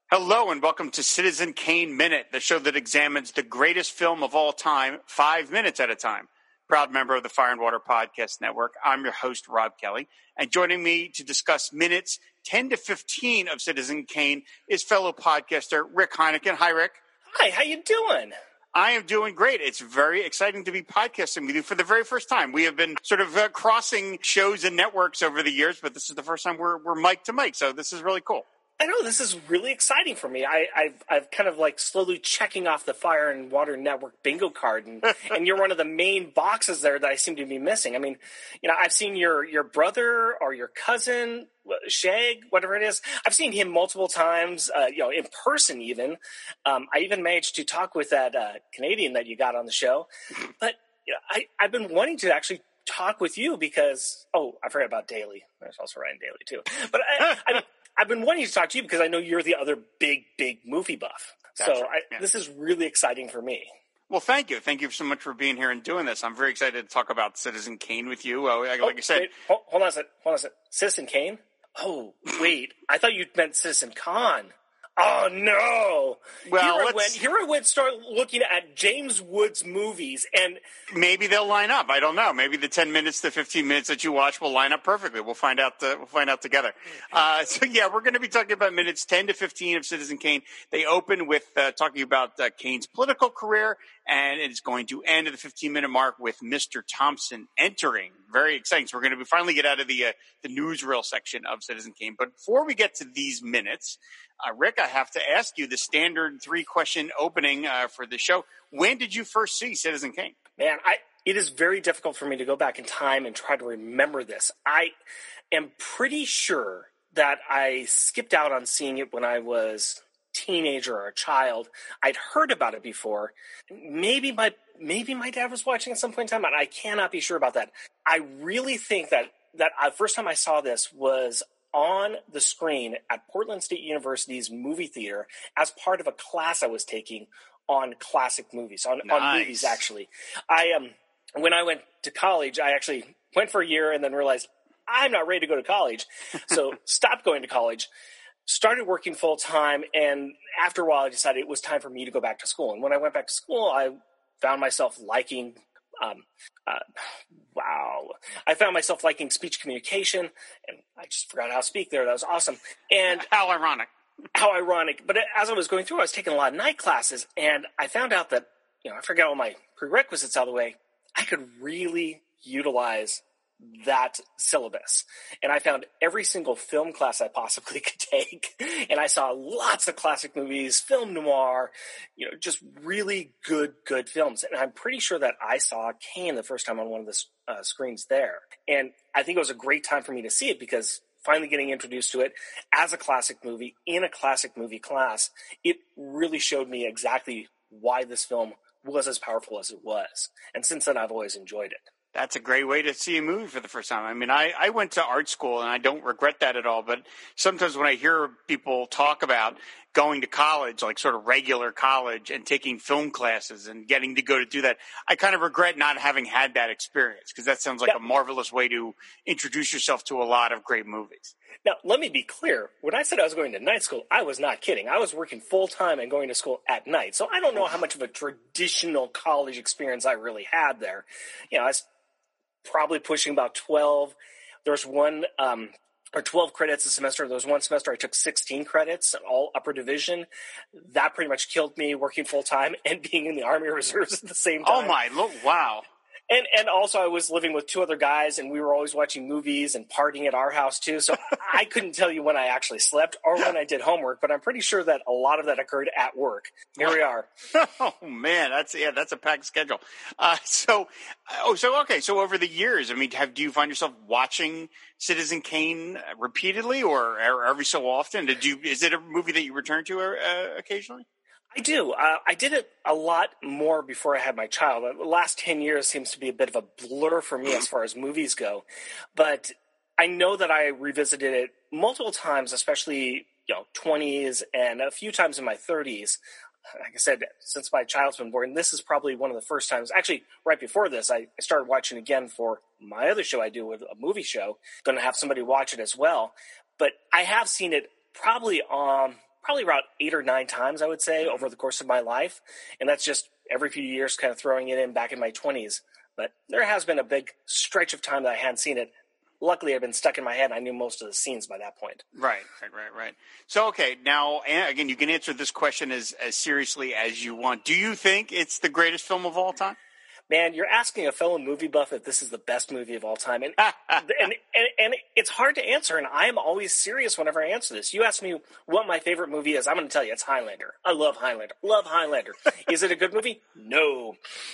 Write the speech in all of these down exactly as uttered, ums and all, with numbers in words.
Hello and welcome to Citizen Kane Minute, the show that examines the greatest film of all time, five minutes at a time. Proud member of the Fire and Water Podcast Network, I'm your host, Rob Kelly. And joining me to discuss minutes ten to fifteen of Citizen Kane is fellow podcaster Rick Heineken. Hi, Rick. Hi, how you doing? I am doing great. It's very exciting to be podcasting with you for the very first time. We have been sort of uh, crossing shows and networks over the years, but this is the first time we're, we're mic to mic, so this is really cool. I know, this is really exciting for me. I, I've, I've kind of like slowly checking off the Fire and Water Network bingo card, and, and you're one of the main boxes there that I seem to be missing. I mean, you know, I've seen your, your brother or your cousin, Shag, whatever it is. I've seen him multiple times, uh, you know, in person even. Um, I even managed to talk with that uh, Canadian that you got on the show. But you know, I, I've been wanting to actually talk with you because, oh, I forgot about Daly. There's also Ryan Daly too. But I, I mean, I've been wanting to talk to you because I know you're the other big, big movie buff. That's so right. I, yeah. This is really exciting for me. Well, thank you. Thank you so much for being here and doing this. I'm very excited to talk about Citizen Kane with you. Uh, like oh, I said. Wait, hold, hold on a second. Hold on a second. Citizen Kane? Oh, wait. I thought you meant Citizen Khan. Oh, no. Well, here I went, here I went start looking at James Woods movies, and maybe they'll line up. I don't know. Maybe the ten minutes to fifteen minutes that you watch will line up perfectly. We'll find out. Uh, we'll find out together. Uh, so, yeah, we're going to be talking about minutes ten to fifteen of Citizen Kane. They open with uh, talking about uh, Kane's political career, and it's going to end at the fifteen-minute mark with Mister Thompson entering. Very exciting. So we're going to be finally get out of the uh, the newsreel section of Citizen Kane. But before we get to these minutes, Uh, Rick, I have to ask you the standard three-question opening uh, for the show. When did you first see Citizen Kane? Man, I it is very difficult for me to go back in time and try to remember this. I am pretty sure that I skipped out on seeing it when I was a teenager or a child. I'd heard about it before. Maybe my maybe my dad was watching at some point in time, and I cannot be sure about that. I really think that that the first time I saw this was on the screen at Portland State University's movie theater as part of a class I was taking on classic movies, on, nice. on movies, actually. I um, when I went to college, I actually went for a year and then realized I'm not ready to go to college. So stopped going to college, started working full-time, and after a while I decided it was time for me to go back to school. And when I went back to school, I found myself liking um, uh, wow. I found myself liking speech communication, and I just forgot how to speak there. That was awesome. And how ironic. How ironic. But as I was going through, I was taking a lot of night classes, and I found out that, you know, I forgot all my prerequisites out of the way. I could really utilize that syllabus. And I found every single film class I possibly could take. And I saw lots of classic movies, film noir, you know, just really good, good films. And I'm pretty sure that I saw Kane the first time on one of the uh, screens there. And I think it was a great time for me to see it because finally getting introduced to it as a classic movie in a classic movie class, it really showed me exactly why this film was as powerful as it was. And since then, I've always enjoyed it. That's a great way to see a movie for the first time. I mean, I, I went to art school, and I don't regret that at all. But sometimes when I hear people talk about going to college, like sort of regular college, and taking film classes and getting to go to do that, I kind of regret not having had that experience because that sounds like yeah. a marvelous way to introduce yourself to a lot of great movies. Now, let me be clear. When I said I was going to night school, I was not kidding. I was working full-time and going to school at night. So I don't know how much of a traditional college experience I really had there. You know, I was probably pushing about twelve. There was one, um, or twelve credits a semester. There was one semester I took sixteen credits, all upper division. That pretty much killed me working full-time and being in the Army Reserves at the same time. Oh, my, look, wow. And and also I was living with two other guys, and we were always watching movies and partying at our house too. So I couldn't tell you when I actually slept or when I did homework, but I'm pretty sure that a lot of that occurred at work. Here we are. Oh man, that's yeah, that's a packed schedule. Uh, so, oh, so okay, so over the years, I mean, have do you find yourself watching Citizen Kane repeatedly or, or every so often? Did you? Is it a movie that you return to uh, occasionally? I do. Uh, I did it a lot more before I had my child. The last ten years seems to be a bit of a blur for me as far as movies go. But I know that I revisited it multiple times, especially, you know, twenties and a few times in my thirties. Like I said, since my child's been born, this is probably one of the first times. Actually, right before this, I, I started watching again for my other show I do with a movie show. Going to have somebody watch it as well. But I have seen it probably on... Um, probably about eight or nine times, I would say, over the course of my life. And that's just every few years kind of throwing it in back in my twenties. But there has been a big stretch of time that I hadn't seen it. Luckily, I've been stuck in my head. I knew most of the scenes by that point. Right, right, right, right. So, okay, now, again, you can answer this question as, as seriously as you want. Do you think it's the greatest film of all time? Man, you're asking a fellow movie buff if this is the best movie of all time. And, and, and, and it's hard to answer, and I am always serious whenever I answer this. You ask me what my favorite movie is, I'm going to tell you it's Highlander. I love Highlander. Love Highlander. Is it a good movie? No.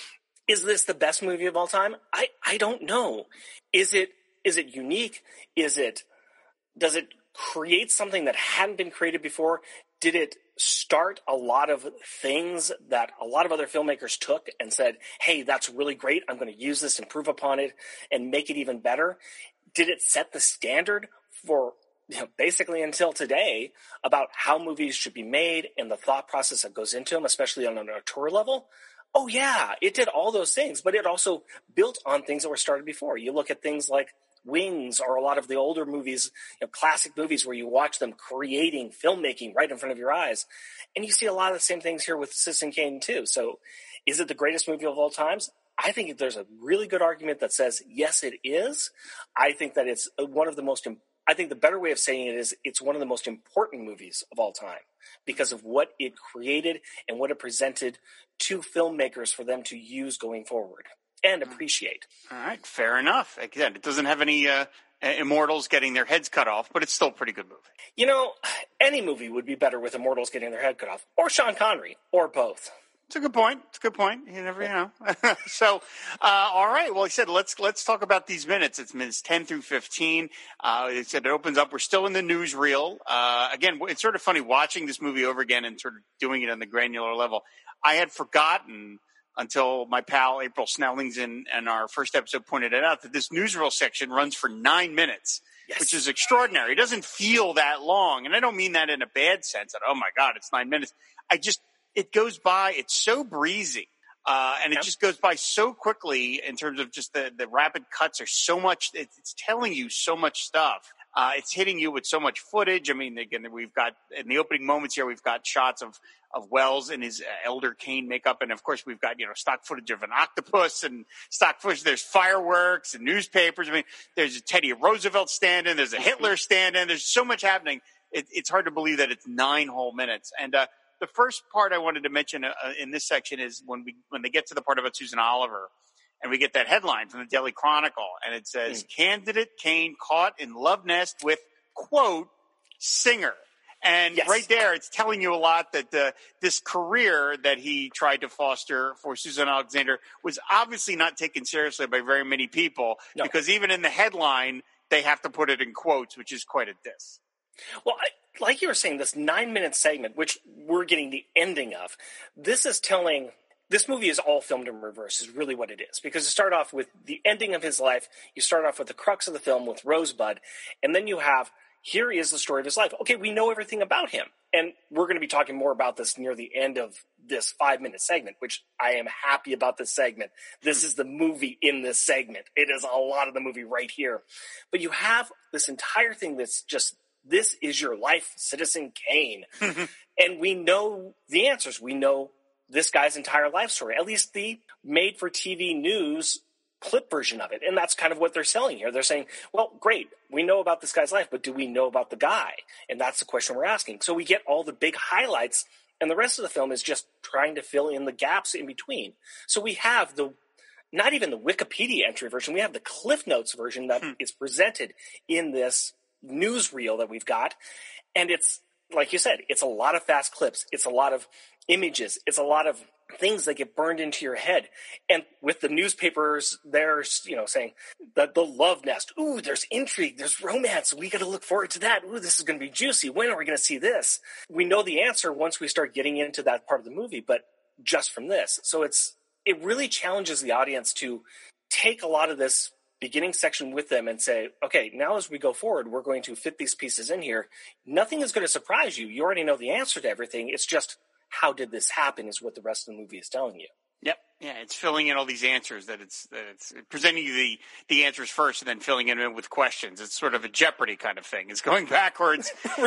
Is this the best movie of all time? I, I don't know. Is it is it unique? Is it does it create something that hadn't been created before? Did it start a lot of things that a lot of other filmmakers took and said, hey, that's really great. I'm going to use this, improve upon it, and make it even better? Did it set the standard for, you know, basically until today about how movies should be made and the thought process that goes into them, especially on an auteur level? Oh, yeah, it did all those things, but it also built on things that were started before. You look at things like Wings or a lot of the older movies, you know, classic movies where you watch them creating, filmmaking right in front of your eyes. And you see a lot of the same things here with Citizen Kane, too. So is it the greatest movie of all times? I think there's a really good argument that says, yes, it is. I think that it's one of the most I think the better way of saying it is it's one of the most important movies of all time because of what it created and what it presented to filmmakers for them to use going forward and appreciate. All right, fair enough. Again, it doesn't have any uh, immortals getting their heads cut off, but it's still a pretty good movie. You know, any movie would be better with immortals getting their head cut off, or Sean Connery, or both. It's a good point. It's a good point. You never know. so, uh, all right. Well, like I said, let's let's talk about these minutes. It's minutes ten through fifteen. Uh, it said it opens up. We're still in the newsreel. Uh, again, it's sort of funny watching this movie over again and sort of doing it on the granular level. I had forgotten until my pal April Snellings in, in our first episode pointed it out that this newsreel section runs for nine minutes. Yes. Which is extraordinary. It doesn't feel that long. And I don't mean that in a bad sense that, oh my God, it's nine minutes. I just, it goes by, it's so breezy. Uh, and it yep. just goes by so quickly in terms of just the, the rapid cuts are so much, it's, it's telling you so much stuff. Uh, it's hitting you with so much footage. I mean, again, we've got, in the opening moments here, we've got shots of, of Wells in his uh, Elder Kane makeup. And of course, we've got, you know, stock footage of an octopus and stock footage. There's fireworks and newspapers. I mean, there's a Teddy Roosevelt stand-in. There's a Hitler stand-in. There's so much happening. It, it's hard to believe that it's nine whole minutes. And, uh, the first part I wanted to mention uh, in this section is when we, when they get to the part about Susan Oliver. And we get that headline from the Daily Chronicle, and it says, mm. Candidate Kane caught in love nest with, quote, singer. And yes. right there, it's telling you a lot that uh, this career that he tried to foster for Susan Alexander was obviously not taken seriously by very many people, no. because even in the headline, they have to put it in quotes, which is quite a diss. Well, I, like you were saying, this nine-minute segment, which we're getting the ending of, this is telling... This movie is all filmed in reverse is really what it is, because you start off with the ending of his life. You start off with the crux of the film with Rosebud, and then you have, here is the story of his life. Okay, we know everything about him, and we're going to be talking more about this near the end of this five-minute segment, which I am happy about this segment. This is the movie in this segment. It is a lot of the movie right here. But you have this entire thing that's just, this is your life, Citizen Kane. And we know the answers. We know this guy's entire life story, at least the made-for-T V news clip version of it. And that's kind of what they're selling here. They're saying, well, great, we know about this guy's life, but do we know about the guy? And that's the question we're asking. So we get all the big highlights, and the rest of the film is just trying to fill in the gaps in between. So we have the, not even the Wikipedia entry version, we have the Cliff Notes version that hmm. is presented in this newsreel that we've got. And it's, like you said, it's a lot of fast clips. It's a lot of images. It's a lot of things that get burned into your head. And with the newspapers, there's, you know, saying that the love nest. Ooh, there's intrigue. There's romance. We got to look forward to that. Ooh, this is going to be juicy. When are we going to see this? We know the answer once we start getting into that part of the movie, but just from this. So it's, it really challenges the audience to take a lot of this beginning section with them and say, okay, now as we go forward, we're going to fit these pieces in here. Nothing is going to surprise you. You already know the answer to everything. It's just, how did this happen is what the rest of the movie is telling you. Yep. Yeah, it's filling in all these answers that it's that it's presenting you the, the answers first and then filling it in with questions. It's sort of a Jeopardy kind of thing. It's going backwards.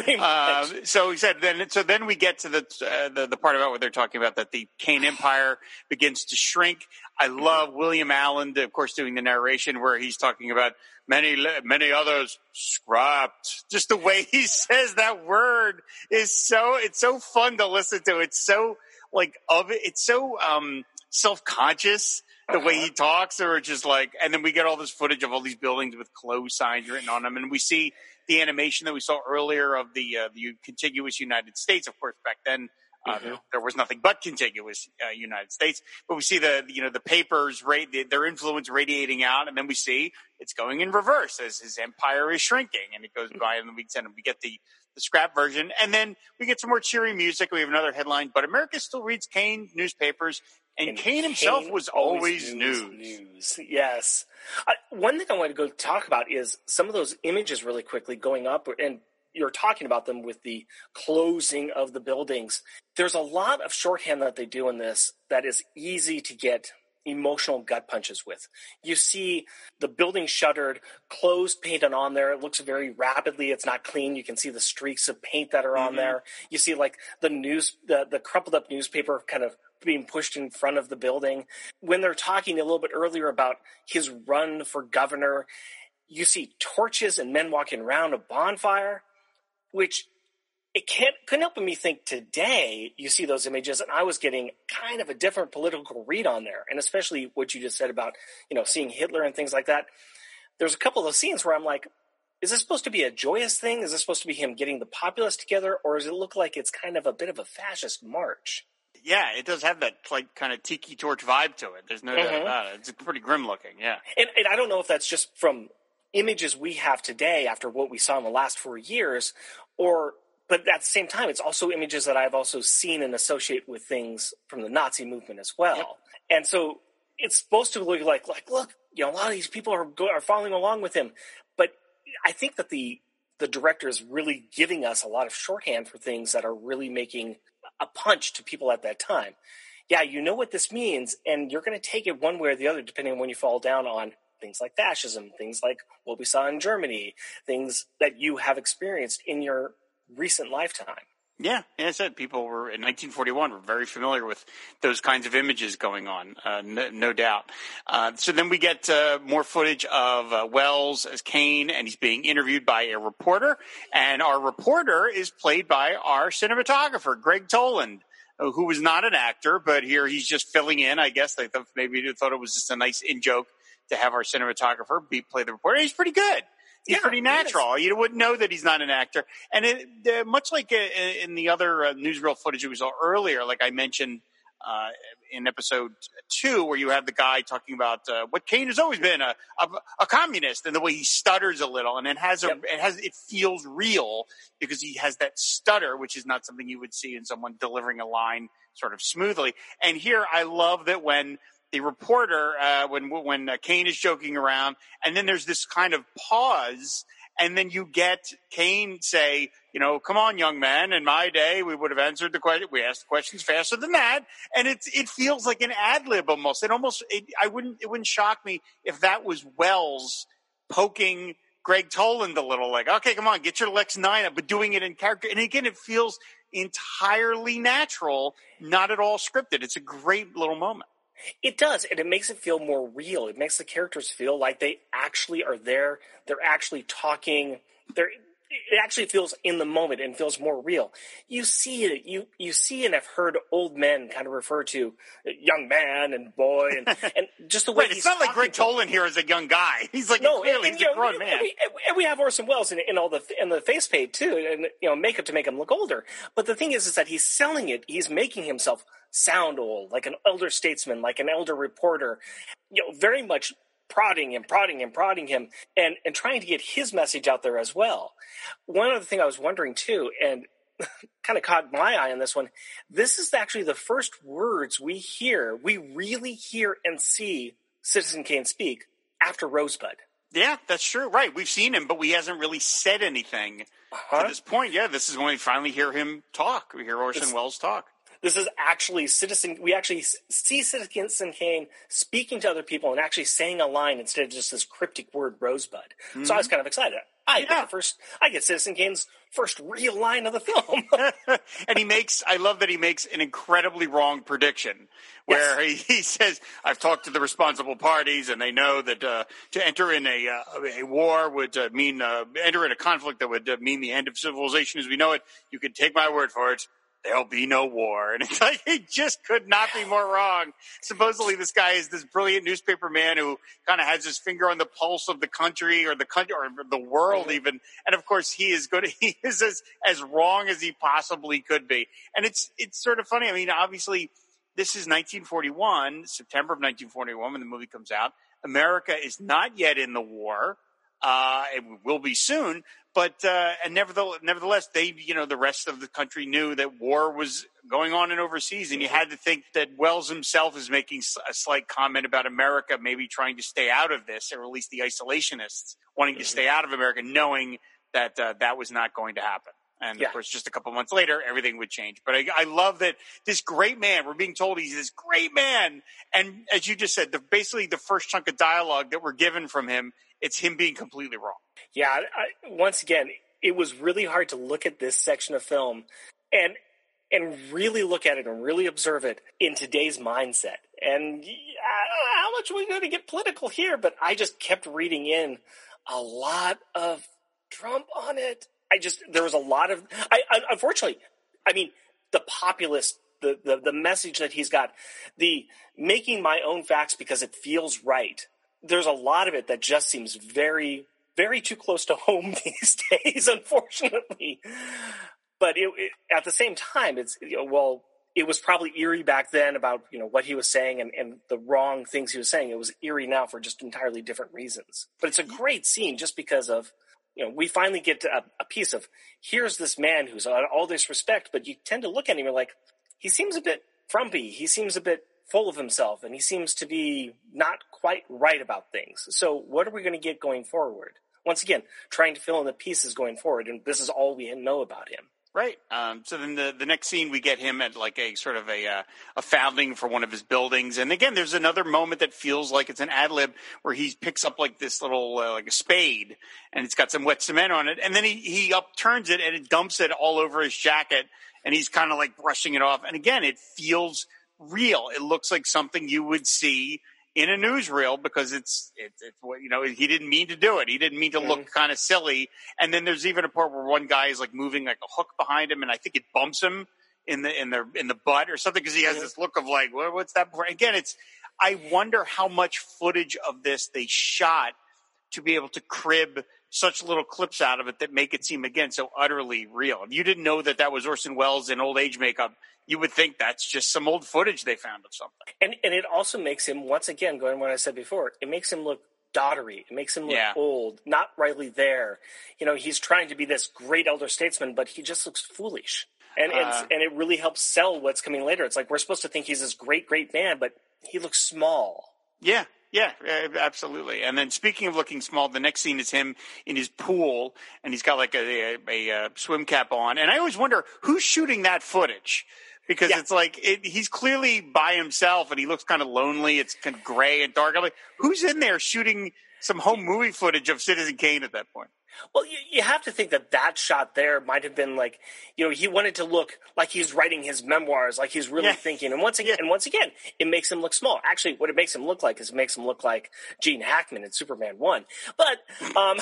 uh, so he said then so then we get to the, uh, the the part about what they're talking about, that the Kane Empire begins to shrink. I love William Allen, of course, doing the narration where he's talking about many many others scrapped. Just the way he says that word is so it's so fun to listen to. It's so like of it. It's so um self-conscious the way he talks, or just like, and then we get all this footage of all these buildings with close signs written on them, and we see the animation that we saw earlier of the uh, the contiguous United States. Of course, back then uh, mm-hmm. there, there was nothing but contiguous uh, United States, but we see the you know the papers, right, the, their influence radiating out, and then we see it's going in reverse as his empire is shrinking, and it goes by, and we and we get the the scrap version, and then we get some more cheery music. We have another headline, but America still reads Kane newspapers. And, and Kane himself Kane was always, always news. news. Yes. Uh, one thing I want to go talk about is some of those images really quickly going up, and you're talking about them with the closing of the buildings. There's a lot of shorthand that they do in this that is easy to get emotional gut punches with. You see the building shuttered, closed, painted on there. It looks very rapidly. It's not clean. You can see the streaks of paint that are mm-hmm. on there. You see like the news, the, the crumpled up newspaper kind of being pushed in front of the building. When they're talking a little bit earlier about his run for governor, you see torches and men walking around a bonfire, which it can't couldn't help me think today you see those images, and I was getting kind of a different political read on there, and especially what you just said about, you know, seeing Hitler and things like that. There's a couple of scenes where I'm like, is this supposed to be a joyous thing? Is this supposed to be him getting the populace together, or does it look like it's kind of a bit of a fascist march? Yeah, it does have that like kind of tiki torch vibe to it. There's no mm-hmm. doubt about it. It's pretty grim looking, yeah. And, and I don't know if that's just from images we have today after what we saw in the last four years, or but at the same time, it's also images that I've also seen and associate with things from the Nazi movement as well. Yep. And so it's supposed to look like, like, look, you know, a lot of these people are go, are following along with him. But I think that the the director is really giving us a lot of shorthand for things that are really making a punch to people at that time. Yeah, you know what this means, and you're going to take it one way or the other, depending on when you fall down on things like fascism, things like what we saw in Germany, things that you have experienced in your recent lifetime. Yeah, as I said, people were in nineteen forty-one were very familiar with those kinds of images going on, uh, no, no doubt. Uh, so then we get uh, more footage of uh, Wells as Kane, and he's being interviewed by a reporter, and our reporter is played by our cinematographer, Greg Toland, who was not an actor, but here he's just filling in. I guess they thought, maybe they thought it was just a nice in-joke to have our cinematographer be play the reporter. He's pretty good. He's yeah, pretty natural. You wouldn't know that he's not an actor. And it, uh, much like uh, in the other uh, newsreel footage we saw earlier, like I mentioned uh, in episode two, where you have the guy talking about uh, what Kane has always been, a, a, a communist, and the way he stutters a little, and it has a, yep. it has it feels real because he has that stutter, which is not something you would see in someone delivering a line sort of smoothly. And here, I love that when the reporter, uh, when when uh, Kane is joking around, and then there's this kind of pause, and then you get Kane say, you know, come on, young man, in my day, we would have answered the question. We asked the questions faster than that. And it, it feels like an ad lib almost. It almost, it, I wouldn't, it wouldn't shock me if that was Wells poking Greg Toland a little, like, okay, come on, get your Lex nine up, but doing it in character. And again, it feels entirely natural, not at all scripted. It's a great little moment. It does, and it makes it feel more real. It makes the characters feel like they actually are there. They're actually talking. They're, it actually feels in the moment and feels more real. You see it. You you see and have heard old men kind of refer to young man and boy, and, and just the way Wait, he's it's not like Greg Toland here is a young guy. He's like no, clearly and, and, he's a grown know, man. And we, and we have Orson Welles in, in all the in the face paint too, and you know makeup to make him look older. But the thing is, is that he's selling it. He's making himself sound old, like an elder statesman, like an elder reporter, you know, very much prodding and prodding and prodding him and, and trying to get his message out there as well. One other thing I was wondering too, and kind of caught my eye on this one, this is actually the first words we hear, we really hear and see Citizen Kane speak after Rosebud. Yeah, that's true. Right. We've seen him, but we hasn't really said anything uh-huh. to this point. Yeah, this is when we finally hear him talk. We hear Orson it's, Welles talk. This is actually Citizen. We actually see Citizen Kane speaking to other people and actually saying a line instead of just this cryptic word "rosebud." Mm-hmm. So I was kind of excited. I yeah. get the first. I get Citizen Kane's first real line of the film. And he makes. I love that he makes an incredibly wrong prediction where yes. he, he says, "I've talked to the responsible parties, and they know that uh, to enter in a uh, a war would uh, mean uh, enter in a conflict that would uh, mean the end of civilization as we know it. You can take my word for it. There'll be no war." And it's like, he just could not be more wrong. Supposedly this guy is this brilliant newspaper man who kind of has his finger on the pulse of the country or the country or the world mm-hmm. even. And of course he is good. He is as, as wrong as he possibly could be. And it's, it's sort of funny. I mean, obviously this is nineteen forty-one, September of nineteen forty-one when the movie comes out. America is not yet in the war. Uh, it will be soon. But, uh, and nevertheless, nevertheless, they, you know, the rest of the country knew that war was going on in overseas. And you had to think that Wells himself is making a slight comment about America maybe trying to stay out of this, or at least the isolationists wanting mm-hmm. to stay out of America, knowing that uh, that was not going to happen. And yeah. of course, just a couple months later, everything would change. But I, I love that this great man, we're being told he's this great man. And as you just said, the, basically the first chunk of dialogue that we're given from him, it's him being completely wrong. Yeah, I, once again, it was really hard to look at this section of film and and really look at it and really observe it in today's mindset. And I don't know how much we're going to get political here, but I just kept reading in a lot of Trump on it. I just, there was a lot of, I, I unfortunately, I mean, the populist, the, the, the message that he's got, the making my own facts because it feels right. There's a lot of it that just seems very, very too close to home these days, unfortunately. But it, it, at the same time, it's, you know, well, it was probably eerie back then about, you know, what he was saying and, and the wrong things he was saying. It was eerie now for just entirely different reasons. But it's a great scene just because of, you know, we finally get to a, a piece of, here's this man who's on all this respect, but you tend to look at him and you're like, he seems a bit frumpy. He seems a bit full of himself, and he seems to be not quite right about things. So what are we going to get going forward? Once again, trying to fill in the pieces going forward, and this is all we know about him. Right. Um, so then the, the next scene, we get him at like a sort of a uh, a founding for one of his buildings. And again, there's another moment that feels like it's an ad lib where he picks up like this little, uh, like a spade, and it's got some wet cement on it. And then he, he upturns it and it dumps it all over his jacket, and he's kind of like brushing it off. And again, it feels real. It looks like something you would see in a newsreel because it's, it's, it's what, you know, he didn't mean to do it. He didn't mean to look kind of silly. And then there's even a part where one guy is like moving like a hook behind him, and I think it bumps him in the, in the, in the butt or something, because he has this look of like, well, what's that? Again, it's, I wonder how much footage of this they shot to be able to crib such little clips out of it that make it seem, again, so utterly real. If you didn't know that that was Orson Welles in old age makeup, you would think that's just some old footage they found of something. And and it also makes him, once again, going to what I said before, it makes him look dottery. It makes him look yeah. old, not rightly there. You know, he's trying to be this great elder statesman, but he just looks foolish. And uh, and, and it really helps sell what's coming later. It's like we're supposed to think he's this great, great man, but he looks small. Yeah. Yeah, absolutely. And then speaking of looking small, the next scene is him in his pool, and he's got like a, a, a swim cap on. And I always wonder who's shooting that footage, because yeah. it's like it, he's clearly by himself and he looks kind of lonely. It's kind of gray and dark. I'm like, who's in there shooting some home movie footage of Citizen Kane at that point? Well, you, you have to think that that shot there might have been like, you know, he wanted to look like he's writing his memoirs, like he's really yeah. thinking. And once again, yeah. and once again, it makes him look small. Actually, what it makes him look like is it makes him look like Gene Hackman in Superman one. But, um,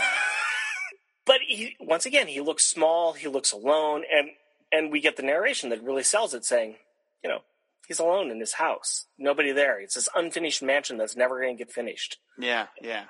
but he, once again, he looks small. He looks alone, and and we get the narration that really sells it, saying, you know, he's alone in his house, nobody there. It's this unfinished mansion that's never going to get finished. Yeah, yeah.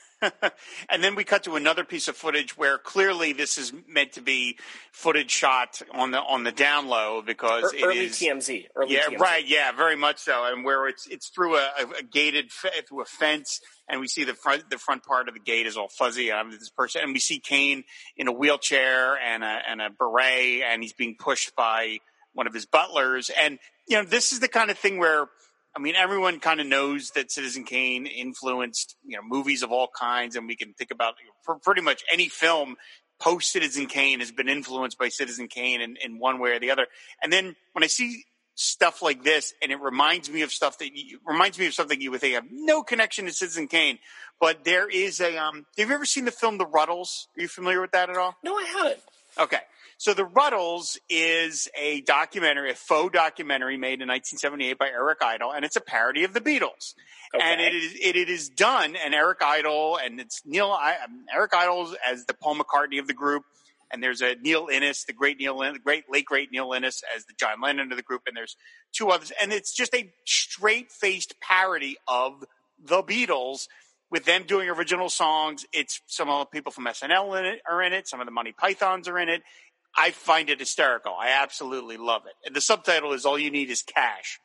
And then we cut to another piece of footage where clearly this is meant to be footage shot on the on the down low, because it early is T M Z. Early yeah, T M Z. right. Yeah, very much so. And where it's it's through a, a gated through a fence, and we see the front the front part of the gate is all fuzzy. I'm this person, and we see Kane in a wheelchair and a and a beret, and he's being pushed by one of his butlers. And you know, this is the kind of thing where, I mean, everyone kind of knows that Citizen Kane influenced, you know, movies of all kinds, and we can think about for pretty much any film post Citizen Kane has been influenced by Citizen Kane in, in one way or the other. And then when I see stuff like this, and it reminds me of stuff that you, reminds me of something you would think have no connection to Citizen Kane. But there is a. Um, have you ever seen the film The Ruddles? Are you familiar with that at all? No, I haven't. Okay. So The Ruddles is a documentary, a faux documentary made in nineteen seventy-eight by Eric Idle, and it's a parody of the Beatles. Okay. And it is, it, it is done, and Eric Idle, and it's Neil, I, Eric Idle as the Paul McCartney of the group, and there's a Neil Innes, the great Neil, the great, late great Neil Innes as the John Lennon of the group, and there's two others, and it's just a straight-faced parody of the Beatles, with them doing original songs. It's some of the people from S N L in it, are in it. Some of the Monty Pythons are in it. I find it hysterical. I absolutely love it. And the subtitle is "All You Need Is Cash,"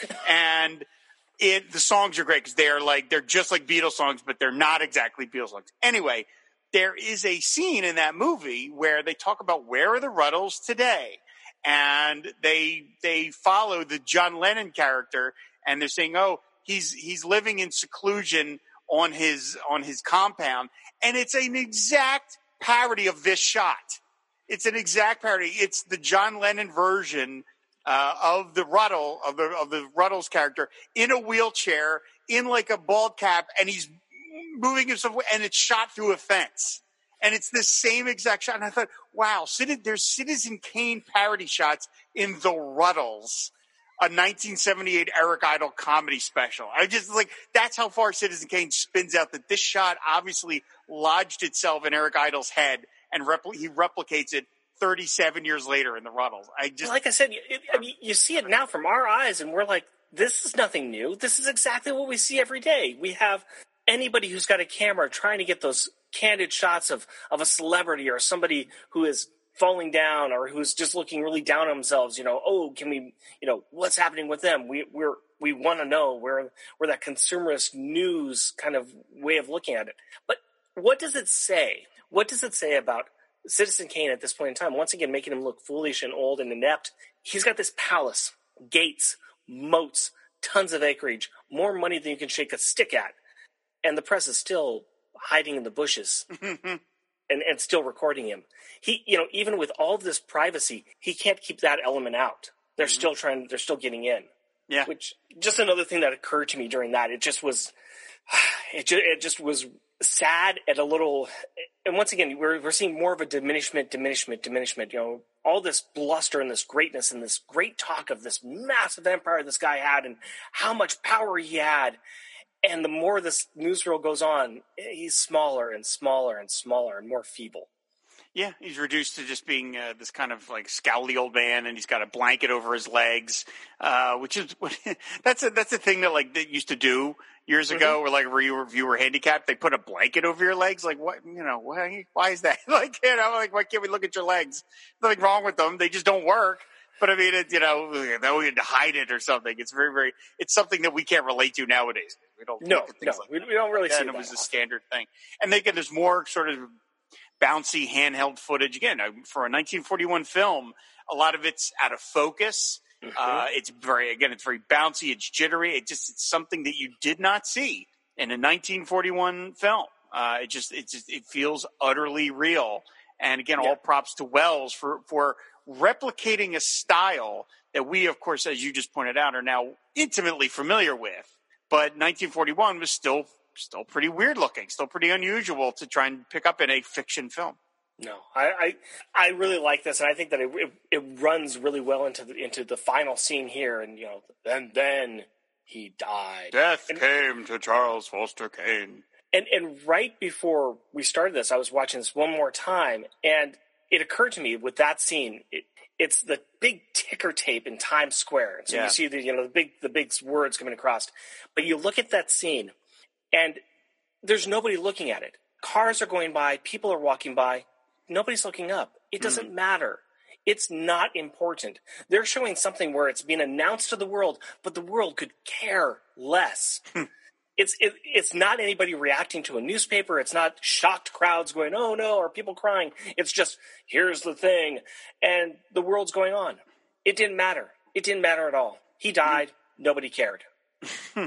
and it the songs are great because they're like they're just like Beatles songs, but they're not exactly Beatles songs. Anyway, there is a scene in that movie where they talk about where are the Ruddles today, and they they follow the John Lennon character, and they're saying, "Oh, he's he's living in seclusion on his on his compound," and it's an exact parody of this shot. It's an exact parody. It's the John Lennon version uh, of the Ruddle of the of the Ruddles character in a wheelchair, in like a bald cap, and he's moving himself, and it's shot through a fence, and it's the same exact shot. And I thought, wow, there's Citizen Kane parody shots in the Ruddles, a nineteen seventy-eight Eric Idle comedy special. I just like, that's how far Citizen Kane spins out, that this shot obviously lodged itself in Eric Idle's head, and repl- he replicates it thirty-seven years later in the Ruddles. I just, like I said, it, I mean, you see it now from our eyes, and we're like, this is nothing new. This is exactly what we see every day. We have anybody who's got a camera trying to get those candid shots of, of a celebrity or somebody who is falling down or who's just looking really down on themselves. You know, oh, can we, you know, what's happening with them? We we're we want to know. We're we're that consumerist news kind of way of looking at it. But what does it say? What does it say about Citizen Kane at this point in time? Once again, making him look foolish and old and inept. He's got this palace, gates, moats, tons of acreage, more money than you can shake a stick at, and the press is still hiding in the bushes. And, and still recording him. He, you know, even with all this privacy, he can't keep that element out. They're mm-hmm. still trying, they're still getting in. Yeah. Which, just another thing that occurred to me during that, it just was, it just, it just was sad and a little, and once again, we're, we're seeing more of a diminishment, diminishment, diminishment, you know, all this bluster and this greatness and this great talk of this massive empire this guy had and how much power he had. And the more this newsreel goes on, he's smaller and smaller and smaller and more feeble. Yeah, he's reduced to just being uh, this kind of like scowly old man, and he's got a blanket over his legs, uh, which is that's a that's a thing that like they used to do years ago, mm-hmm. where like where you were, if you were handicapped, they put a blanket over your legs. Like what, you know, why why is that? Like, you know, like why can't we look at your legs? Nothing wrong with them; they just don't work. But I mean, it, you know, then we had to hide it or something. It's very, very. It's something that we can't relate to nowadays. We don't. No, look at things no, like we, that. we don't really yeah, see and that. It was often. a standard thing. And then again, there's more sort of bouncy handheld footage. Again, for a nineteen forty-one film, a lot of it's out of focus. Mm-hmm. Uh, it's very, again, it's very bouncy. It's jittery. It just it's something that you did not see in a nineteen forty-one film. Uh, it just, it just, it feels utterly real. And again, yeah. all props to Wells for for replicating a style that we, of course, as you just pointed out, are now intimately familiar with. But nineteen forty-one was still still pretty weird looking, still pretty unusual to try and pick up in a fiction film. No, I I, I really like this, and I think that it, it it runs really well into the into the final scene here. And you know, and then he died. Death and, came to Charles Foster Kane. And and right before we started this, I was watching this one more time, and it occurred to me with that scene. It, It's the big ticker tape in Times Square. So yeah. you see the you know the big the big words coming across. But you look at that scene, and there's nobody looking at it. Cars are going by, people are walking by, nobody's looking up. It doesn't mm. matter. It's not important. They're showing something where it's being announced to the world, but the world could care less. It's it, it's not anybody reacting to a newspaper. It's not shocked crowds going, oh, no, or people crying. It's just, here's the thing, and the world's going on. It didn't matter. It didn't matter at all. He died. Mm-hmm. Nobody cared. uh,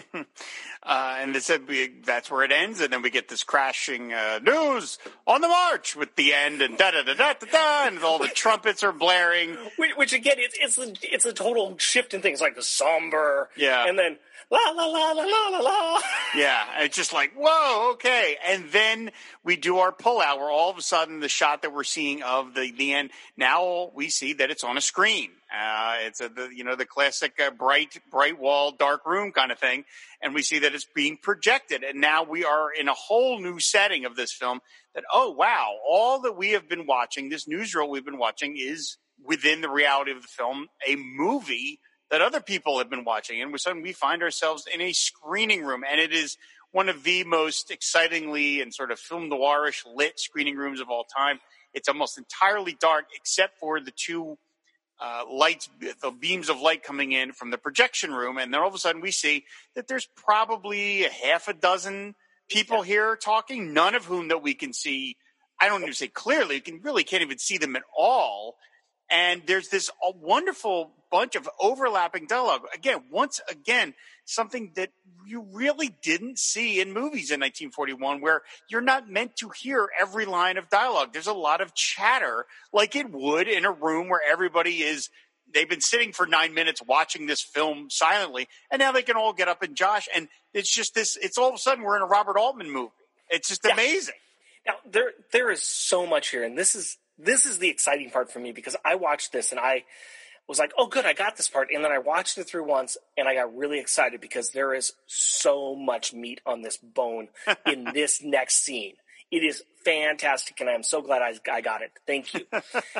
and they said we, that's where it ends, and then we get this crashing uh, news on the march with the end and da da da da da da, and all the trumpets are blaring. Which, which again, it's it's a, it's a total shift in things, like the somber, yeah, and then la la la la la la la. Yeah, and it's just like, whoa, okay. And then we do our pullout, where all of a sudden the shot that we're seeing of the, the end, now we see that it's on a screen. Uh, it's a, the, you know, the classic uh, bright, bright wall, dark room kind of thing. And we see that it's being projected. And now we are in a whole new setting of this film that, oh, wow, all that we have been watching, this newsreel we've been watching is within the reality of the film, a movie that other people have been watching. And suddenly we find ourselves in a screening room, and it is one of the most excitingly and sort of film noirish lit screening rooms of all time. It's almost entirely dark except for the two uh, lights, the beams of light coming in from the projection room. And then all of a sudden we see that there's probably a half a dozen people here talking, none of whom that we can see. I don't even say clearly. You can really can't even see them at all. And there's this a wonderful bunch of overlapping dialogue. Again, once again, something that you really didn't see in movies in nineteen forty-one, where you're not meant to hear every line of dialogue. There's a lot of chatter like it would in a room where everybody is, they've been sitting for nine minutes watching this film silently, and now they can all get up and josh. And it's just this, it's all of a sudden we're in a Robert Altman movie. It's just yeah. amazing. Now, there there is so much here, and this is, This is the exciting part for me, because I watched this and I was like, oh, good, I got this part. And then I watched it through once and I got really excited because there is so much meat on this bone in this next scene. It is fantastic, and I'm so glad I, I got it. Thank you.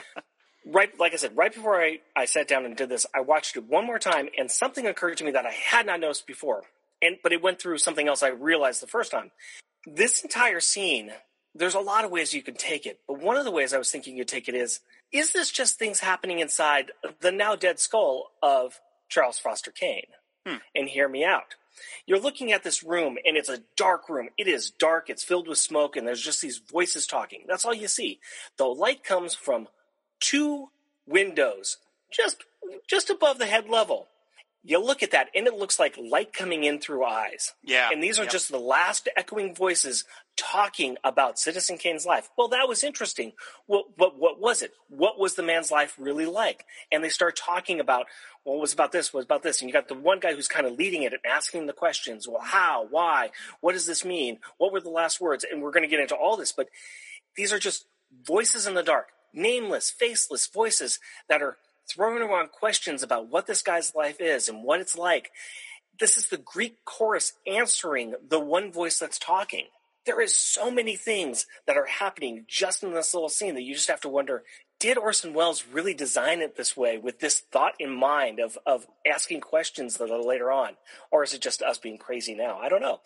Right, like I said, right before I, I sat down and did this, I watched it one more time, and something occurred to me that I had not noticed before. And but it went through something else I realized the first time. This entire scene, there's a lot of ways you can take it, but one of the ways I was thinking you'd take it is, is this just things happening inside the now dead skull of Charles Foster Kane? Hmm. And hear me out. You're looking at this room, and it's a dark room. It is dark, it's filled with smoke, and there's just these voices talking. That's all you see. The light comes from two windows, just, just above the head level. You look at that, and it looks like light coming in through eyes. Yeah. And these are yep. just the last echoing voices talking about Citizen Kane's life. Well, that was interesting. Well, but what was it? What was the man's life really like? And they start talking about, well, what was about this? What was about this? And you got the one guy who's kind of leading it and asking the questions. Well, how? Why? What does this mean? What were the last words? And we're going to get into all this, but these are just voices in the dark, nameless, faceless voices that are throwing around questions about what this guy's life is and what it's like. This is the Greek chorus answering the one voice that's talking. There is so many things that are happening just in this little scene that you just have to wonder, did Orson Welles really design it this way with this thought in mind of, of asking questions that are later on? Or is it just us being crazy now? I don't know.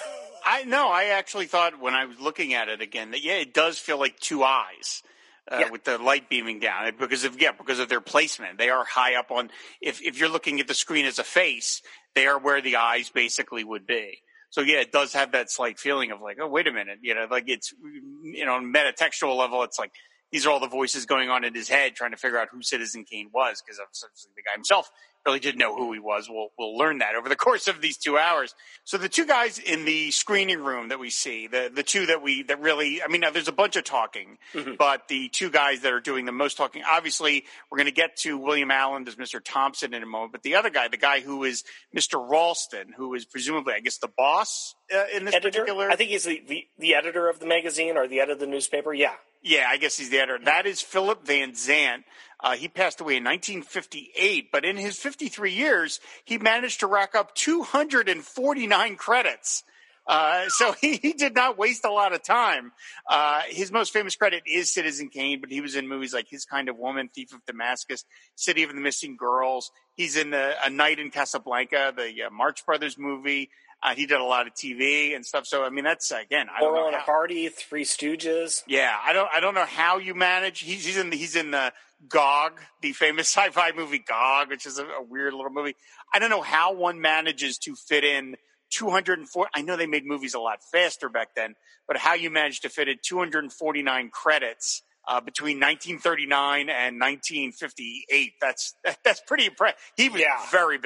I know. I actually thought when I was looking at it again that, yeah, it does feel like two eyes. Uh, yeah. With the light beaming down, because of yeah, because of their placement, they are high up on. If if you're looking at the screen as a face, they are where the eyes basically would be. So yeah, it does have that slight feeling of like, oh, wait a minute, you know, like it's, you know, on metatextual level, it's like these are all the voices going on in his head trying to figure out who Citizen Kane was, because obviously the guy himself really didn't know who he was. We'll we'll learn that over the course of these two hours. So the two guys in the screening room that we see, the the two that we that really, I mean, now there's a bunch of talking, mm-hmm. but the two guys that are doing the most talking, obviously, we're going to get to William Allen as Mister Thompson in a moment, but the other guy, the guy who is Mister Ralston, who is presumably, I guess, the boss uh, in this editor? particular. I think he's the, the the editor of the magazine or the editor of the newspaper. Yeah. Yeah, I guess he's the editor. That is Philip Van Zandt. Uh, he passed away in nineteen fifty-eight, but in his fifty-three years, he managed to rack up two hundred forty-nine credits. Uh, so he, he did not waste a lot of time. Uh, his most famous credit is Citizen Kane, but he was in movies like His Kind of Woman, Thief of Damascus, City of the Missing Girls. He's in the, A Night in Casablanca, the uh, Marx Brothers movie. Uh, he did a lot of T V and stuff. So, I mean, that's, again, I don't know. Laurel and Hardy, Three Stooges. Yeah, I don't I don't know how you manage. He's, he's in the, he's in the Gog, the famous sci-fi movie Gog, which is a, a weird little movie. I don't know how one manages to fit in two hundred four. I know they made movies a lot faster back then, but how you manage to fit in two hundred forty-nine credits uh, between nineteen thirty-nine and nineteen fifty-eight, that's that's pretty impressive. He was yeah. very busy.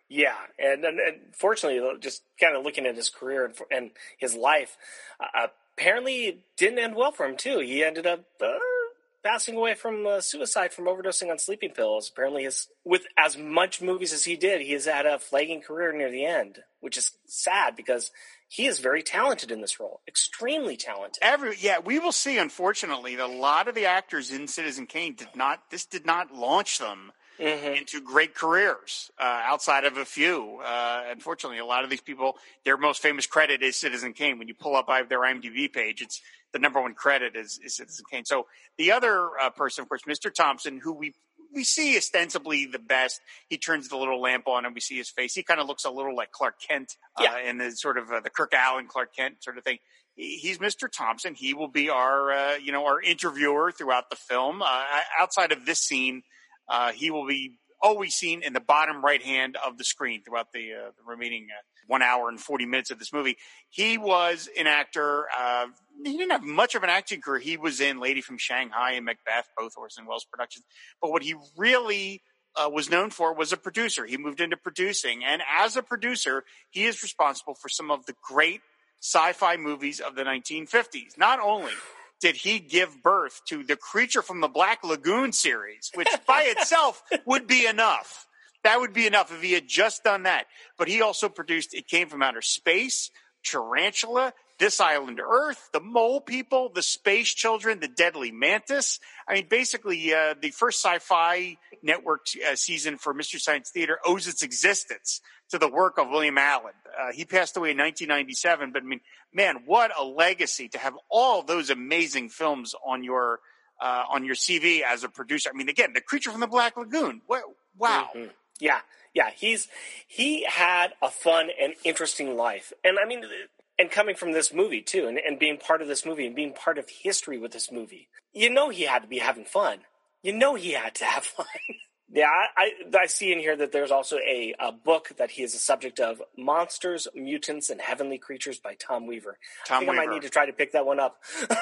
Yeah, and, and, and fortunately, just kind of looking at his career and, and his life, uh, apparently it didn't end well for him, too. He ended up uh, passing away from uh, suicide from overdosing on sleeping pills. Apparently, his with as much movies as he did, he has had a flagging career near the end, which is sad because he is very talented in this role, extremely talented. Every yeah, we will see. Unfortunately, that a lot of the actors in Citizen Kane did not. This did not launch them mm-hmm. into great careers. Uh, outside of a few, uh, unfortunately, a lot of these people, their most famous credit is Citizen Kane. When you pull up their IMDb page, it's the number one credit is, is Citizen Kane. So the other uh, person, of course, Mister Thompson, who we. We see ostensibly the best. He turns the little lamp on and we see his face. He kind of looks a little like Clark Kent uh, yeah. in the sort of uh, the Kirk Allen Clark Kent sort of thing. He, he's Mister Thompson. He will be our, uh, you know, our interviewer throughout the film. Uh, outside of this scene, uh, he will be always seen in the bottom right hand of the screen throughout the, uh, the remaining uh, one hour and forty minutes of this movie. He was an actor. Uh, he didn't have much of an acting career. He was in Lady from Shanghai and Macbeth, both Orson Welles productions. But what he really uh, was known for was a producer. He moved into producing. And as a producer, he is responsible for some of the great sci-fi movies of the nineteen fifties. Not only did he give birth to the Creature from the Black Lagoon series, which by itself would be enough. That would be enough if he had just done that. But he also produced It Came from Outer Space, Tarantula, This Island Earth, The Mole People, The Space Children, The Deadly Mantis. I mean, basically, uh, the first sci-fi network uh, season for Mystery Science Theater owes its existence to the work of William Allen. Uh, he passed away in nineteen ninety-seven, but I mean, man, what a legacy to have all those amazing films on your uh, on your C V as a producer. I mean, again, The Creature from the Black Lagoon. Wow. Mm-hmm. Yeah, yeah. He's he had a fun and interesting life, and I mean, and coming from this movie too, and, and being part of this movie and being part of history with this movie, you know, he had to be having fun. You know, he had to have fun. Yeah, I, I see in here that there's also a, a book that he is a subject of, Monsters, Mutants, and Heavenly Creatures by Tom Weaver. Tom I think Weaver. I might need to try to pick that one up.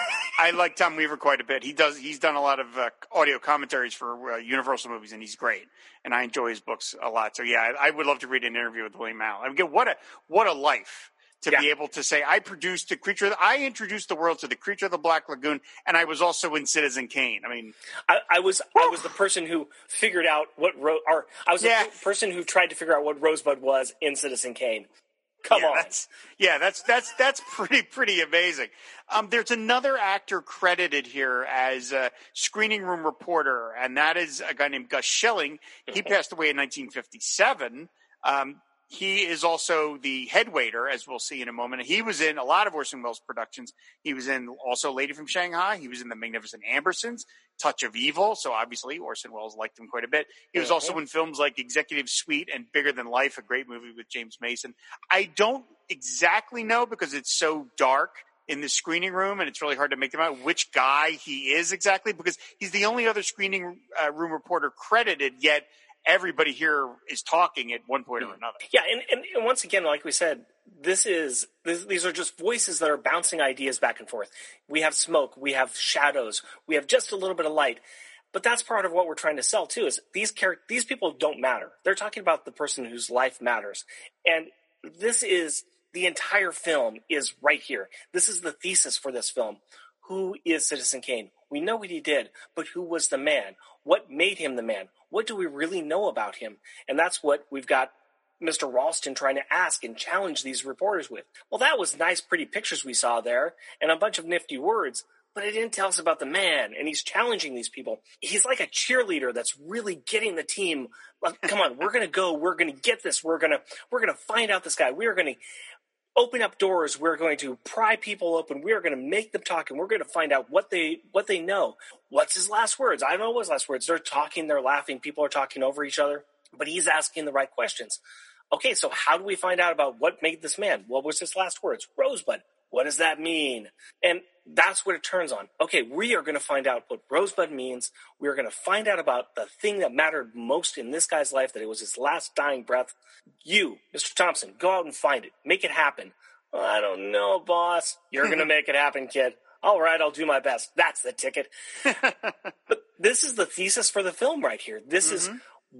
I like Tom Weaver quite a bit. He does. He's done a lot of uh, audio commentaries for uh, Universal movies, and he's great. And I enjoy his books a lot. So yeah, I, I would love to read an interview with William Allen. I mean, what a what a life. To yeah. be able to say, I produced the creature, I introduced the world to the Creature of the Black Lagoon, and I was also in Citizen Kane. I mean, I, I was whew. I was the person who figured out what Ro- or I was yeah. the person who tried to figure out what Rosebud was in Citizen Kane. Come yeah, on, that's, yeah, that's that's that's pretty pretty amazing. Um, there's another actor credited here as a screening room reporter, and that is a guy named Gus Schilling. He passed away in nineteen fifty-seven. Um, He is also the head waiter, as we'll see in a moment. He was in a lot of Orson Welles productions. He was in also Lady from Shanghai. He was in The Magnificent Ambersons, Touch of Evil. So obviously Orson Welles liked him quite a bit. He was also in films like Executive Suite and Bigger Than Life, a great movie with James Mason. I don't exactly know, because it's so dark in the screening room and it's really hard to make them out, which guy he is exactly, because he's the only other screening uh, room reporter credited, yet everybody here is talking at one point or another. Yeah, and, and, and once again, like we said, this is this, these are just voices that are bouncing ideas back and forth. We have smoke, we have shadows, we have just a little bit of light. But that's part of what we're trying to sell too. Is these char- these people don't matter. They're talking about the person whose life matters, and this is the entire film is right here. This is the thesis for this film. Who is Citizen Kane? We know what he did, but who was the man? What made him the man? What do we really know about him? And that's what we've got Mister Ralston trying to ask and challenge these reporters with. Well, that was nice, pretty pictures we saw there and a bunch of nifty words, but it didn't tell us about the man, and he's challenging these people. He's like a cheerleader that's really getting the team, like, come on, we're going to go, we're going to get this, we're going to we're going to find out this guy, we're going to open up doors, we're going to pry people open, we're going to make them talk, and we're going to find out what they what they know. What's his last words? I don't know what his last words. They're talking, they're laughing, people are talking over each other, but he's asking the right questions. Okay, so how do we find out about what made this man? What was his last words? Rosebud. What does that mean? And that's what it turns on. Okay, we are going to find out what Rosebud means. We are going to find out about the thing that mattered most in this guy's life, that it was his last dying breath. You, Mister Thompson, go out and find it. Make it happen. Well, I don't know, boss. You're going to make it happen, kid. All right, I'll do my best. That's the ticket. But this is the thesis for the film right here. This mm-hmm. is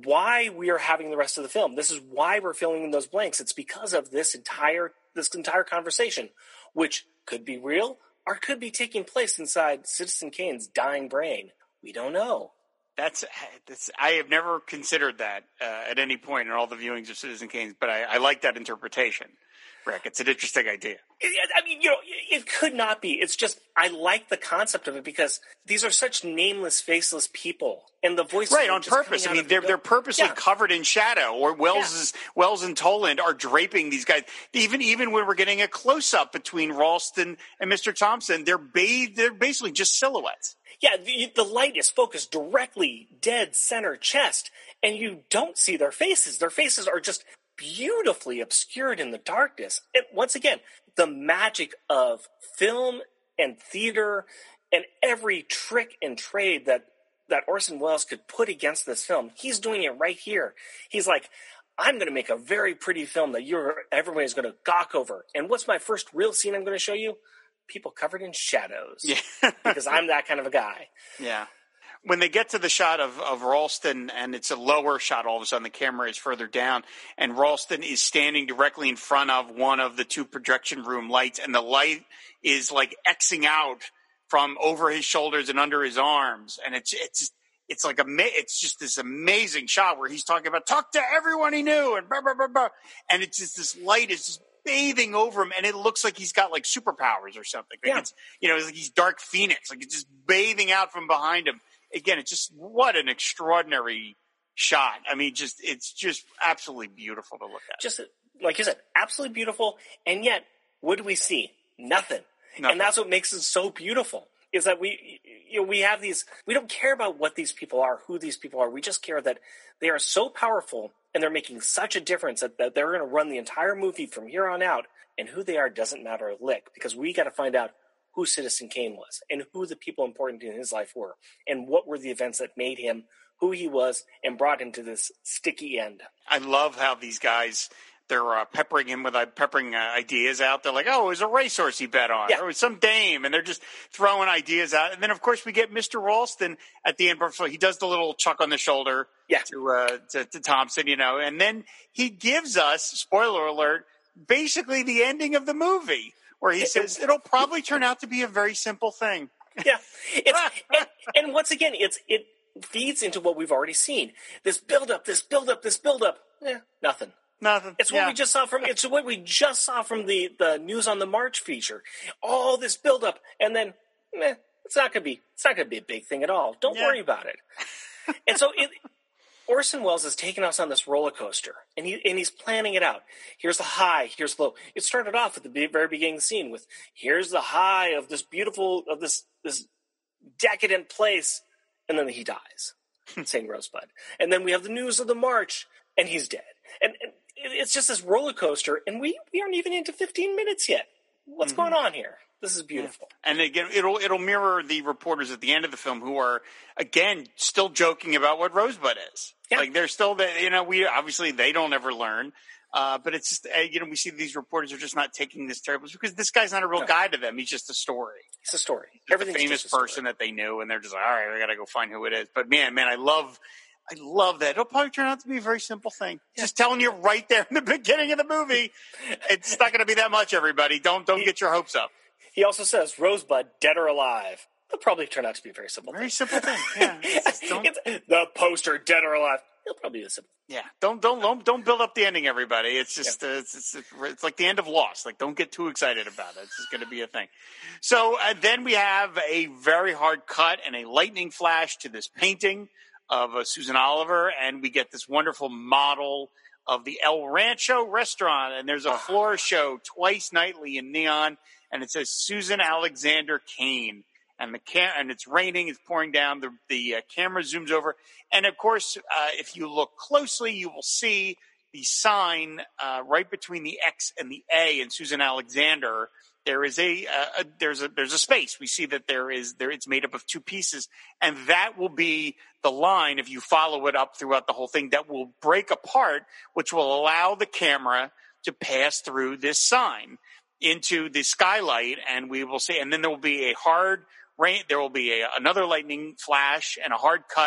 why we are having the rest of the film. This is why we're filling in those blanks. It's because of this entire this entire conversation, which could be real or could be taking place inside Citizen Kane's dying brain. We don't know. That's, that's I have never considered that uh, at any point in all the viewings of Citizen Kane, but I, I like that interpretation, Rick. It's an interesting idea. I mean, you know, it could not be. It's just, I like the concept of it because these are such nameless, faceless people, and the voices right are on just purpose. I coming mean, out they're of the- they're purposely Yeah. covered in shadow. Or Wells is, Wells and Toland are draping these guys. Even even when we're getting a close up between Ralston and Mister Thompson, they're bathed. They're basically just silhouettes. Yeah, the, the light is focused directly dead center chest, and you don't see their faces. Their faces are just beautifully obscured in the darkness. And once again, the magic of film and theater and every trick and trade that, that Orson Welles could put against this film, he's doing it right here. He's like, I'm going to make a very pretty film that you're everybody's going to gawk over. And what's my first real scene I'm going to show you? People covered in shadows. Yeah. Because I'm that kind of a guy. Yeah. When they get to the shot of, of Ralston, and it's a lower shot, all of a sudden the camera is further down, and Ralston is standing directly in front of one of the two projection room lights, and the light is like Xing out from over his shoulders and under his arms, and it's it's it's like a it's just this amazing shot where he's talking about talk to everyone he knew, and blah, blah, blah, blah. And it's just this light is just bathing over him, and it looks like he's got like superpowers or something. Like yeah. It's, you know, it's like he's Dark Phoenix, like it's just bathing out from behind him. Again, it's just what an extraordinary shot. I mean, just it's just absolutely beautiful to look at. Just like you said, absolutely beautiful. And yet, what do we see? Nothing. Nothing. And that's what makes it so beautiful. Is that we, you know, we have these. We don't care about what these people are, who these people are. We just care that they are so powerful and they're making such a difference that, that they're going to run the entire movie from here on out. And who they are doesn't matter a lick, because we got to find out who Citizen Kane was and who the people important in his life were and what were the events that made him who he was and brought him to this sticky end. I love how these guys, they're uh, peppering him with uh, peppering uh, ideas out. They're like, oh, it was a racehorse he bet on, Yeah. or it was some dame, and they're just throwing ideas out. And then, of course, we get Mister Ralston at the end. So he does the little chuck on the shoulder Yeah. to, uh, to to Thompson, you know, and then he gives us, spoiler alert, basically the ending of the movie, where he says it'll probably turn out to be a very simple thing. Yeah, it's, and, and once again, it's it feeds into what we've already seen. This build up, this build up, this build up. Eh, nothing. Nothing. It's what yeah. we just saw from. It's what we just saw from the the News on the March feature. All this build up, and then, meh, it's not gonna be. It's not gonna be a big thing at all. Don't Yeah. worry about it. And so it. Orson Welles has taken us on this roller coaster, and he and he's planning it out. Here's the high, here's the low. It started off at the be- very beginning of the scene with here's the high of this beautiful of this this decadent place, and then he dies, saying Rosebud. And then we have the news of the march, and he's dead. And, and it's just this roller coaster, and we, we aren't even into fifteen minutes yet. What's Mm-hmm. going on here? This is beautiful. And again, it'll it'll mirror the reporters at the end of the film who are again still joking about what Rosebud is. Yeah. Like they're still, you know, we obviously they don't ever learn, uh, but it's just uh, you know we see these reporters are just not taking this terrible because this guy's not a real No. guy to them. He's just a story. It's a story. Just Everything's a famous just a story. person that they knew, and they're just like, all right, we got to go find who it is. But man, man, I love. I love that. It'll probably turn out to be a very simple thing. Yeah. Just telling you right there in the beginning of the movie, it's not going to be that much. Everybody, don't don't get your hopes up. He also says, Rosebud, dead or alive. It'll probably turn out to be a very simple Very thing. simple thing. Yeah. It's just don't, It's the poster, dead or alive. It'll probably be a simple. yeah. Don't don't don't don't build up the ending, everybody. It's just uh, it's, it's it's like the end of Lost. Like don't get too excited about it. It's just going to be a thing. So uh, then we have a very hard cut and a lightning flash to this painting of uh, Susan Oliver, and we get this wonderful model of the El Rancho restaurant, and there's a floor show twice nightly in neon, and it says Susan Alexander Kane, and the cam- and it's raining, it's pouring down, the the uh, camera zooms over, and of course, uh, if you look closely, you will see the sign uh, right between the X and the A in Susan Alexander. There is a, uh, a there's a there's a space. We see that there is there it's made up of two pieces, and that will be the line if you follow it up throughout the whole thing that will break apart, which will allow the camera to pass through this sign into the skylight, and we will see. And then there will be a hard rain. There will be a, another lightning flash and a hard cut,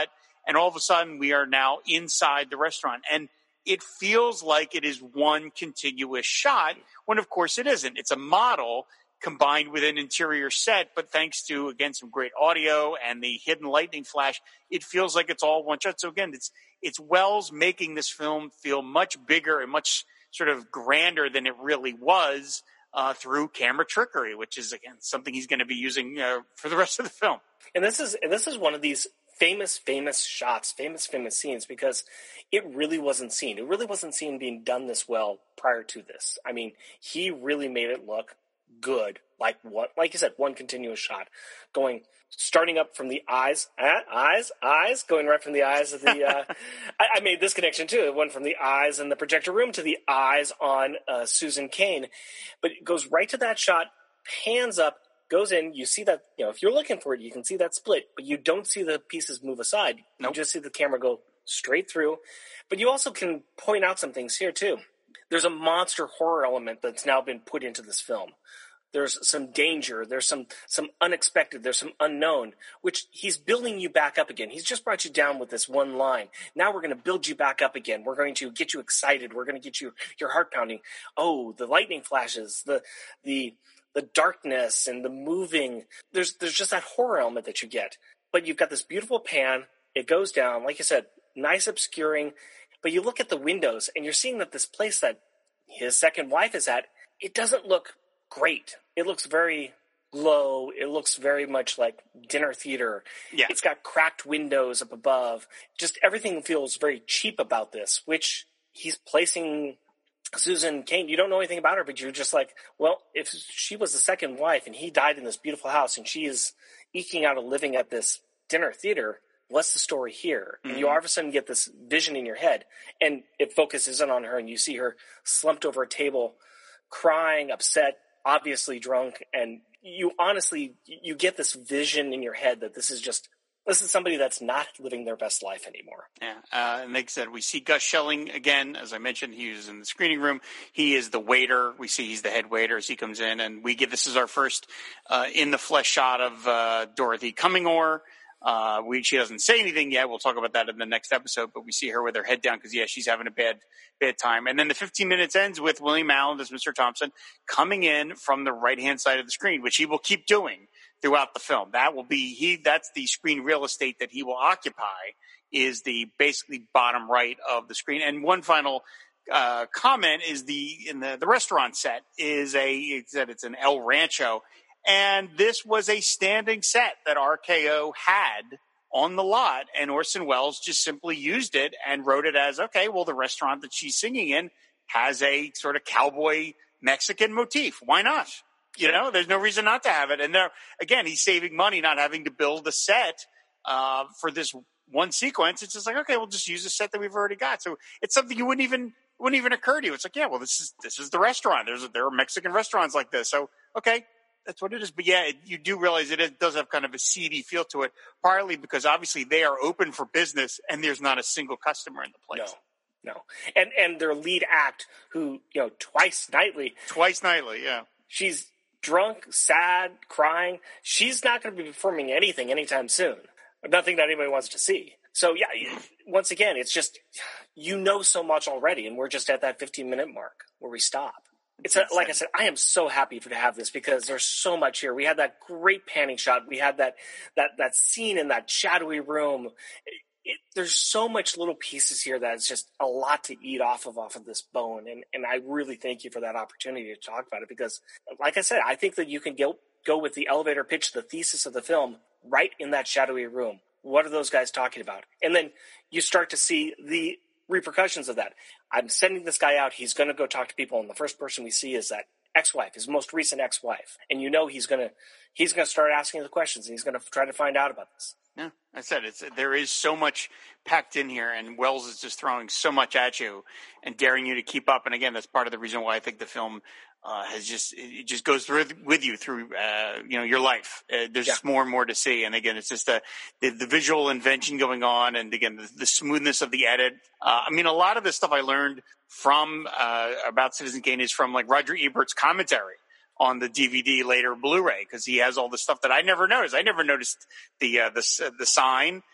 and all of a sudden we are now inside the restaurant. And it feels like it is one continuous shot, when of course it isn't. It's a model combined with an interior set, but thanks to, again, some great audio and the hidden lightning flash, it feels like it's all one shot. So again, it's it's Welles making this film feel much bigger and much sort of grander than it really was uh, through camera trickery, which is, again, something he's going to be using uh, for the rest of the film. And this is and this is one of these famous, famous shots, famous, famous scenes, because it really wasn't seen. It really wasn't seen being done this well prior to this. I mean, he really made it look good, like what, like you said, one continuous shot, going starting up from the eyes, uh, eyes, eyes, going right from the eyes of the. Uh, I, I made this connection too. It went from the eyes in the projector room to the eyes on uh, Susan Cain, but it goes right to that shot, pans up, goes in. You see that, you know, if you're looking for it, you can see that split, but you don't see the pieces move aside. Nope. You just see the camera go straight through. But you also can point out some things here too. There's a monster horror element that's now been put into this film. There's some danger. There's some some unexpected. There's some unknown, which he's building you back up again. He's just brought you down with this one line. Now we're going to build you back up again. We're going to get you excited. We're going to get you your heart pounding. Oh, the lightning flashes, the the the darkness and the moving. There's there's just that horror element that you get. But you've got this beautiful pan. It goes down, like you said, nice obscuring. But you look at the windows and you're seeing that this place that his second wife is at, it doesn't look great. It looks very low. It looks very much like dinner theater. Yeah. It's got cracked windows up above. Just everything feels very cheap about this, which he's placing Susan Cain. You don't know anything about her, but you're just like, well, if she was the second wife and he died in this beautiful house and she is eking out a living at this dinner theater, what's the story here? Mm-hmm. And you all of a sudden get this vision in your head, and it focuses in on her, and you see her slumped over a table, crying, upset, obviously drunk, and you honestly, you get this vision in your head that this is just, this is somebody that's not living their best life anymore. Yeah, uh, and like I said, we see Gus Schelling again. As I mentioned, he was in the screening room. He is the waiter. We see he's the head waiter as he comes in, and we get, this is our first uh, in the flesh shot of uh, Dorothy Cummingore. Uh, we, she doesn't say anything yet. We'll talk about that in the next episode, but we see her with her head down because, yeah, she's having a bad, bad time. And then the fifteen minutes ends with William Allen as Mister Thompson coming in from the right-hand side of the screen, which he will keep doing throughout the film. That will be, he, that's the screen real estate that he will occupy, is the basically bottom right of the screen. And one final, uh, comment is the, in the, the restaurant set is a, it said it's an El Rancho. And this was a standing set that R K O had on the lot, and Orson Welles just simply used it and wrote it as, okay, well, the restaurant that she's singing in has a sort of cowboy Mexican motif. Why not? You know, there's no reason not to have it. And there, again, he's saving money, not having to build a set uh, for this one sequence. It's just like, okay, we'll just use a set that we've already got. So it's something you wouldn't even wouldn't even occur to you. It's like, yeah, well, this is this is the restaurant. There's there are Mexican restaurants like this. So okay. That's what it is. But yeah, it, you do realize it, it does have kind of a seedy feel to it, partly because obviously they are open for business and there's not a single customer in the place. No, no. And and their lead act, who, you know, twice nightly. Twice nightly, yeah. She's drunk, sad, crying. She's not going to be performing anything anytime soon. Nothing that anybody wants to see. So yeah, once again, it's just, you know so much already, and we're just at that fifteen minute mark where we stop. It's a, like I said, I am so happy to have this because there's so much here. We had that great panning shot. We had that that that scene in that shadowy room. It, it, there's so much little pieces here that it's just a lot to eat off of off of this bone. And and I really thank you for that opportunity to talk about it because, like I said, I think that you can go go with the elevator pitch, the thesis of the film, right in that shadowy room. What are those guys talking about? And then you start to see the repercussions of that. I'm sending this guy out. He's going to go talk to people, and the first person we see is that ex-wife, his most recent ex-wife. And you know he's going to he's going to start asking the questions, and he's going to try to find out about this. Yeah, I said it's there is so much packed in here, and Welles is just throwing so much at you and daring you to keep up. And again, that's part of the reason why I think the film uh, has just it just goes through with you through uh, you know your life. Uh, there's yeah. just more and more to see, and again, it's just the the, the visual invention going on, and again, the, the smoothness of the edit. Uh, I mean, a lot of this stuff I learned from uh, about Citizen Kane is from like Roger Ebert's commentary on the D V D, later Blu-ray, because he has all the stuff that I never noticed. I never noticed the uh, the the sign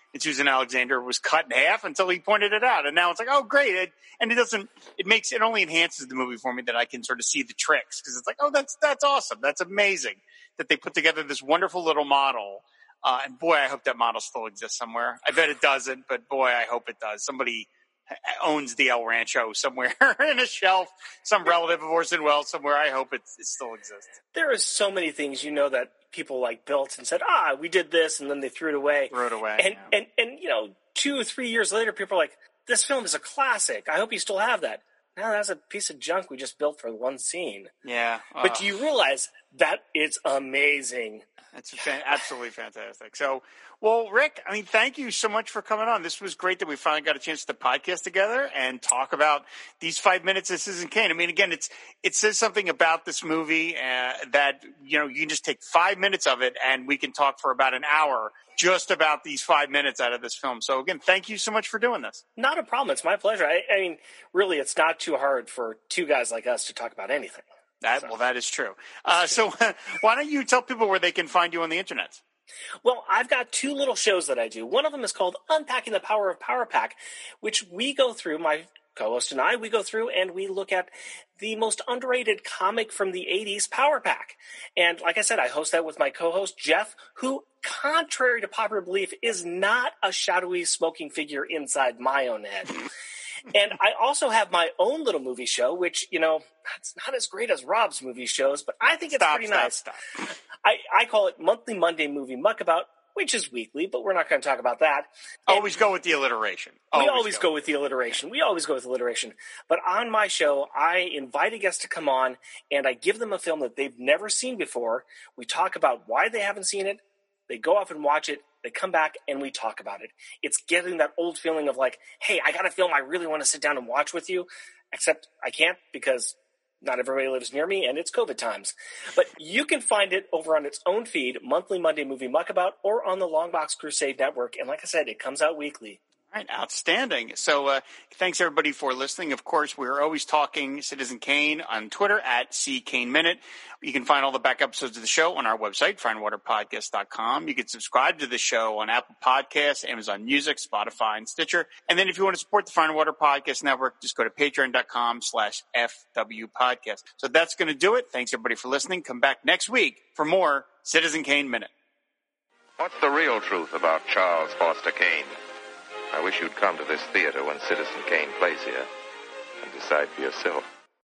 and Susan Alexander was cut in half until he pointed it out. And now it's like, oh, great. It, and it doesn't, it makes, it only enhances the movie for me that I can sort of see the tricks. Cause it's like, oh, that's, that's awesome. That's amazing that they put together this wonderful little model. Uh, and boy, I hope that model still exists somewhere. I bet it doesn't, but boy, I hope it does. Somebody owns the El Rancho somewhere in a shelf, some relative of Orson Welles somewhere. I hope it, it still exists. There are so many things, you know, that people like built and said, ah, we did this, and then they threw it away. Threw it away. And, yeah. and, and, you know, two or three years later, people are like, this film is a classic. I hope you still have that. Now that's a piece of junk we just built for one scene. Yeah. Uh, but do you realize that it's amazing? It's fan- absolutely fantastic. So, well, Rick, I mean, thank you so much for coming on. This was great that we finally got a chance to podcast together and talk about these five minutes of Citizen Kane. I mean, again, it's it says something about this movie uh, that, you know, you can just take five minutes of it and we can talk for about an hour just about these five minutes out of this film. So, again, thank you so much for doing this. Not a problem. It's my pleasure. I, I mean, really, it's not too hard for two guys like us to talk about anything. That, so. Well, that is true. Uh, so why don't you tell people where they can find you on the internet? Well, I've got two little shows that I do. One of them is called Unpacking the Power of Power Pack, which we go through, my co-host and I, we go through and we look at the most underrated comic from the eighties, Power Pack. And like I said, I host that with my co-host, Jeff, who, contrary to popular belief, is not a shadowy smoking figure inside my own head. And I also have my own little movie show, which, you know, it's not as great as Rob's movie shows, but I think it's stop, pretty stop, nice. Stop. I, I call it Monthly Monday Movie Muckabout, which is weekly, but we're not going to talk about that. And always go with the alliteration. Always we always always go. go with the alliteration. We always go with alliteration. But on my show, I invite a guest to come on, and I give them a film that they've never seen before. We talk about why they haven't seen it. They go off and watch it. They come back and we talk about it. It's getting that old feeling of like, hey, I got a film I really want to sit down and watch with you, except I can't because not everybody lives near me and it's COVID times. But you can find it over on its own feed, Monthly Monday Movie Muckabout, or on the Longbox Crusade Network. And like I said, it comes out weekly. All right, outstanding. So uh, thanks, everybody, for listening. Of course, we're always talking Citizen Kane on Twitter at C Kane Minute. You can find all the back episodes of the show on our website, fine water podcast dot com. You can subscribe to the show on Apple Podcasts, Amazon Music, Spotify, and Stitcher. And then if you want to support the Fine Water Podcast Network, just go to patreon.com slash FW Podcast. So that's going to do it. Thanks, everybody, for listening. Come back next week for more Citizen Kane Minute. What's the real truth about Charles Foster Kane? I wish you'd come to this theater when Citizen Kane plays here and decide for yourself.